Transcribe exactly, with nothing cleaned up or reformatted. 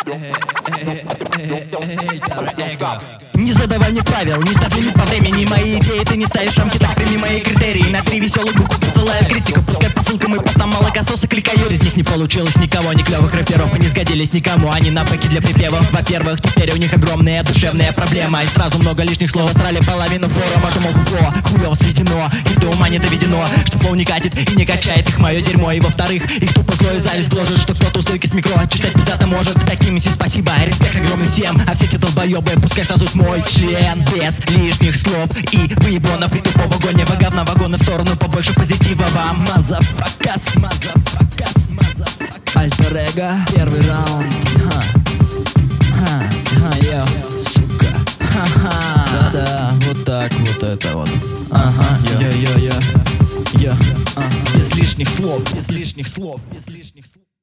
Не задавай мне правил, не ставь лимит по времени. Мои идеи ты не ставишь рамки, так прими мои критерии. На три веселых буквы посылаю критику. Пускай по ссылкам и постам молокососы кликаю. Из них не получилось никого, ни клевых рэперов, и не сгодились никому. Они на бэке для припевов. Во-первых, теперь у них огромная душевная проблема. И сразу много лишних слов, срали половину фора. Мажу мол фло, хуёво светено, и до ума не доведено, что флоу не катит и не качает их мое дерьмо. И во-вторых, их тупо зло и зависть гложет, что кто-то у стойки с микро читать пиздато может. Таким си спасибо, респект огромный всем. А все эти долбоёбы пускай сосут мой член без лишних слов и выебонов. И тупого гонева говна вагона в сторону, побольше позитива вам. Мазафакас, мазафакас, мазафакас. Альтер-эго, первый раунд. Ха, ха, ха, йо, сука. Ха-ха. Да-да, вот так, вот это вот. Ага, йо-йо-йо, йо, без лишних слов, без лишних слов, без лишних